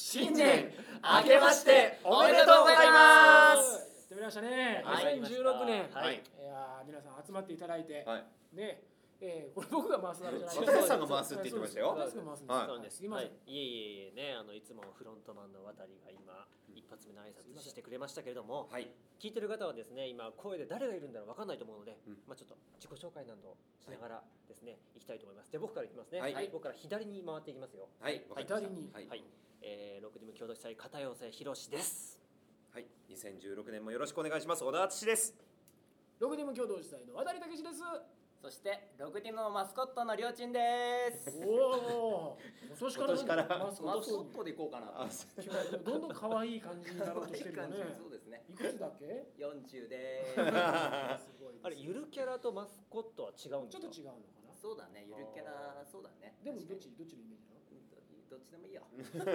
新年明けましておめでとうございます。 やってまいりましたね。2016年、いや皆さん集まっていただいて、ね、これ僕が回すあれじゃないですか。 渡さんが回すって言ってましたよ。 渡さんが回すんです。 そうです。 すみません。 いえね、いつもフロントマンの渡りが今一発目の挨拶してくれましたけれども、聞いてる方はですね、今声で誰がいるんだろう分かんないと思うので、まあちょっと自己紹介などしながらですね、いきたいと思います。で、僕からいきますね。僕から左に回っていきますよ。 左に。 ロクディム郷土地祭片寄ひろしです。 はい、2016年もよろしくお願いします。小田敦です。 ロクディム郷土地祭の渡り武史です。 そしてロクディムのマスコットのりょうちんです。 おお、今年からマスコットでいこうかな。 どんどん可愛い感じになろうとしてるよね。 そうですね。 いくつだっけ ？40です。 あれゆるキャラとマスコットは違うんですか？ ちょっと違うのかな。 そうだね、ゆるキャラ、そうだね。 でもどっちのイメージなの？ どっちでもいいよ。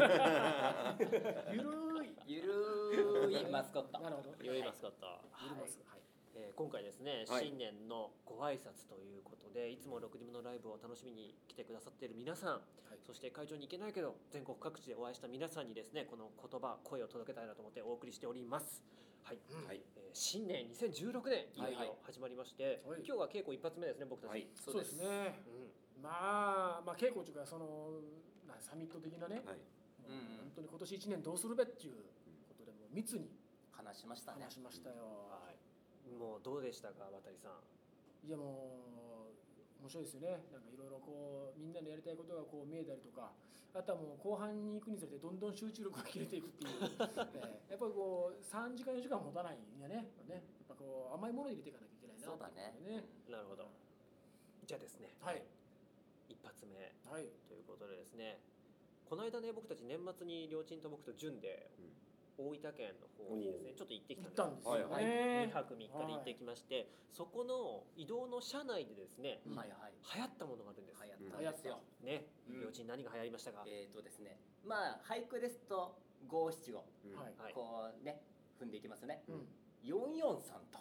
ゆるいマスコット。 なるほど。 ゆるいマスコット。今回ですね、新年のご挨拶ということで、いつもロクディムのライブを楽しみに来てくださっている皆さん、そして会場に行けないけど全国各地でお会いした皆さんにですね、この言葉声を届けたいなと思ってお送りしております。新年2016年いよいよ始まりまして、今日が稽古一発目ですね、僕たち。 そうですね。まあ稽古というかそのサミット的なね、本当に今年1年どうするべっていうことでも密に話しましたね。 話しましたよ。 もうどうでしたか、渡さん。 いやもう面白いですよね。なんかいろいろこうみんなのやりたいことがこう見えたりとか、あとはもう後半に行くにつれてどんどん集中力が切れていくっていう、やっぱりこう3時間4時間持たないんやね。やっぱこう甘いもの入れていかなきゃいけないな。 そうだね。 なるほど。じゃあですね。一発目ということでですね。この間ね、僕たち年末に両親と僕と順で大分県の方にですねちょっと行ってきたんですよ。2泊3日で行ってきまして、そこの移動の車内でですね、流行ったものがあるんです。 流行ったよね。両親何が流行りましたか？ ですね、まあ俳句ですと五七五こうね踏んでいきますね。443と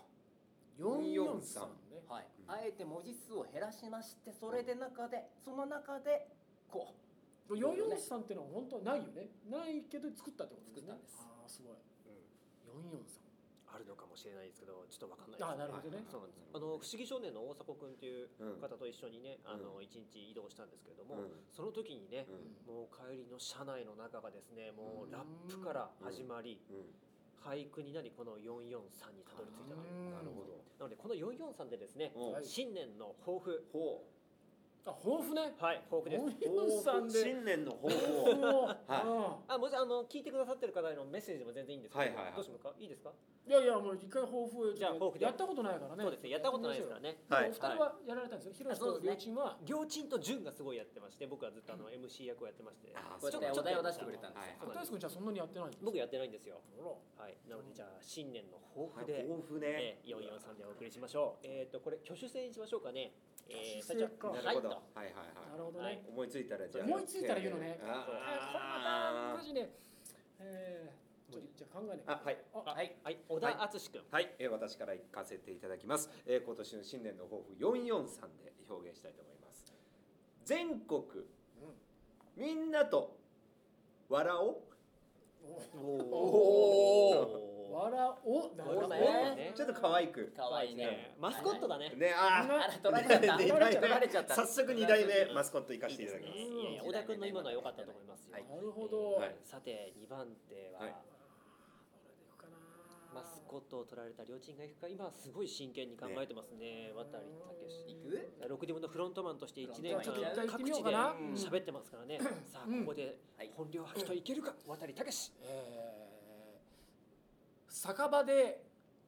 443ね。 あえて文字数を減らしまして、それでその中でこう 443っていうのは本当はないよね。ないけど作ったってことですね。 作ったんです。 ああすごい。443 あるのかもしれないですけど、ちょっと分かんないです。 なるほどね。 そうなんです。不思議少年の大迫くんっていう方と一緒にね、一日移動したんですけれども、その時にね、もう帰りの車内の中がですね、もうラップから始まり、俳句になり、この443にたどり着いたという。 なるほど。 なのでこの443でですね、新年の抱負。 抱負ね。 はい、抱負です。 443で新年の抱負を。 もし聞いてくださってる方へのメッセージでも全然いいんですけど、どうしますか？いいですか？ いやもう一回抱負じゃあ抱負でやったことないからね。 そうですね、やったことないですからね。 お二人はやられたんですよ。ひろしとりょうちんは。 りょうちんとじゅんがすごいやってまして、僕はずっとMC 役をやってまして、 こうやってお題を出してくれたんです。 片安君じゃそんなにやってないんですか？ 僕やってないんですよ。はい。なのでじゃあ新年の抱負で443でお送りしましょう。これ挙手制にしましょうかね。 最初なるほど。なるほどね。 思いついたらじゃあ。 思いついたら言うのね。これまた難しいね。じゃあ考えね。 小田敦君。 はい、私から行かせていただきます。今年の新年の抱負443で表現したいと思います。全国みんなと笑おう。 笑おう。なるほどね。 ちょっと可愛く。 可愛いね。 マスコットだね。 取られちゃった。 早速2代目マスコット行かせていただきます。 いや小田君の今のは良かったと思いますよ。 なるほど。 さて2番手はマスコットを取られたりょうちんが行くか、今すごい真剣に考えてますね。渡り武史。ロクディムのフロントマンとして1年間各地で喋ってますからね。さあここで本領発揮といけるか、渡り武史。 酒場で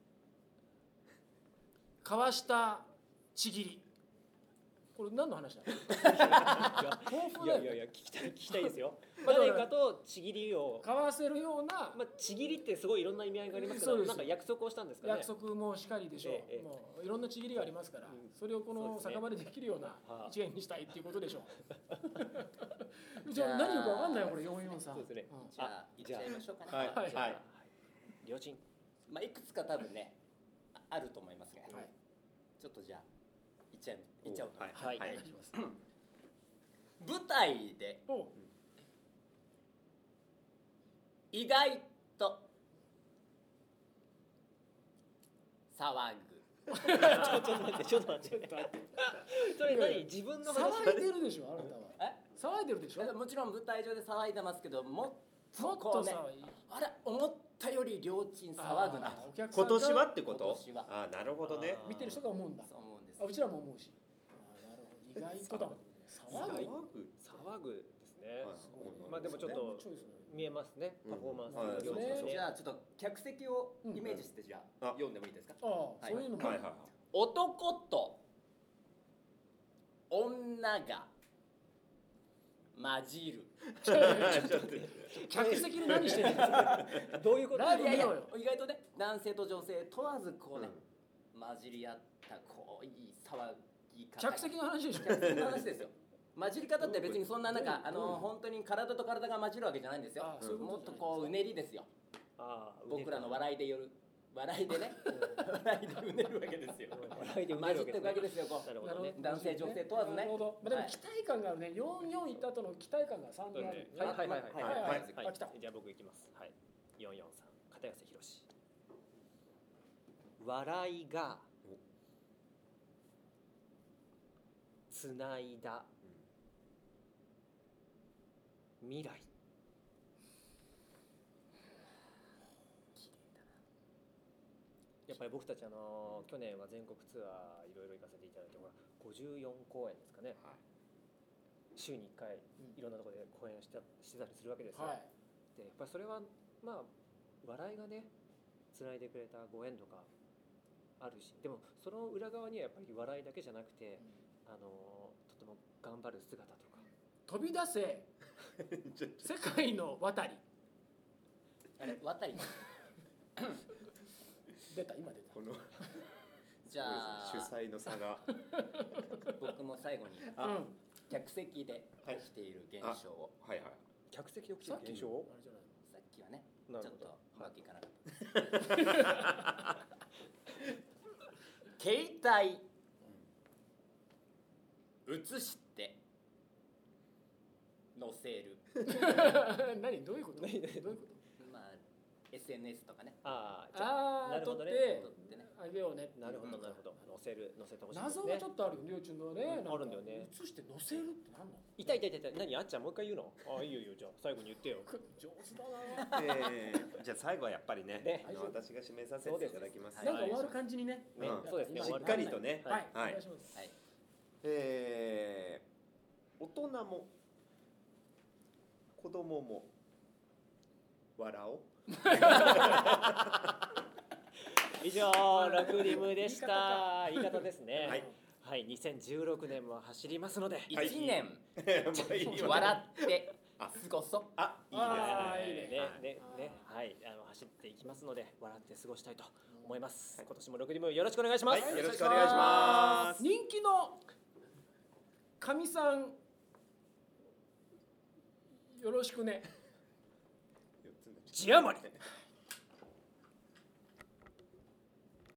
交わしたちぎり。これ何の話だ？ いや聞きたいですよ。誰かとちぎりを交わせるような。 ちぎりってすごいいろんな意味合いがありますけど、なんか約束をしたんですかね。 約束もしかりでしょう。もういろんなちぎりがありますから、それをこの酒場でできるような一元にしたいっていうことでしょう。じゃあ何よくわかんないよこれ443。 そうですね。 じゃあ行っちゃいましょうかね。 はい。 りょうちん。 まあいくつか多分ねあると思いますが、ちょっとじゃあ行っちゃおうと。 はい。 舞台で意外と騒ぐ。 ちょっと待って。それ何？自分の話？ 騒いでるでしょあなたは。騒いでるでしょ。 もちろん舞台上で騒いでますけど、もっとこうね、 あれ思ったより両チン騒ぐな。 今年はってこと？ 今年は。 あ、なるほどね。 見てる人が思うんだ。 そう思うんです。 うちらも思うし。なるほど。意外とだもんね。 騒ぐですね。まあでもちょっと見えますね。パフォーマンスの両チン。 じゃあちょっと客席をイメージしてじゃあ読んでもいいですか？ そういうのも。 男と女が混じる。 客席で何してるんですか？ どういうこと？ ライブ見ろよ。 意外とね、男性と女性問わずこうね、混じり合ったこういい騒ぎ方。 客席の話でしょ。 客席の話ですよ。混じり方って別にそんななんか本当に体と体が混じるわけじゃないんですよ。もっとこううねりですよ。僕らの笑いでよる。笑いでね、笑いでうねるわけですよ。 笑いでうねる混じっていくわけですよ。こう男性女性問わずね。 なるほど。でも期待感があるね。44行った後の期待感が3にある。 はい。じゃあ僕いきます。はい。443片寄宏。笑いがつないだ未来。やっぱり僕たち去年は全国ツアーいろいろ行かせていただいて、ほら54公演ですかね、週に1回いろんなところで公演してたりするわけですよ、でやっぱりそれはまあ笑いがねつないでくれたご縁とかあるし、でもその裏側にはやっぱり笑いだけじゃなくて、とても頑張る姿とか飛び出せ世界の渡り。 あれ渡り出た今出た。 じゃあ主催の差が僕も最後に客席で起きている現象を。 客席で起きている現象をさっきはねちょっとうまくいかなかった携帯映して載せる。 何どういうこと？どういうこと？ まあ SNS とかね。 なるほどね。あげようね。 なるほど。載せてほしいですね。 謎がちょっとあるよね、両親のね。 あるんだよね。 映して載せるって何なの？ 痛い。何あっちゃんもう一回言うの？いいよじゃあ最後に言ってよ。 上手だな。 じゃあ最後はやっぱりね、私が締めさせていただきます。 なんか終わる感じにね。 そうですね。 しっかりとね。 はい。お願いします。 大人も子供も笑おう。 以上ロクリムでした。言い方ですね。はい、2016年も走りますので 1年笑って過ごそう。 いいですね。はい、走っていきますので笑って過ごしたいと思います。今年もロクリムよろしくお願いします。 よろしくお願いします。 人気のかみさんよろしくね。 字余り。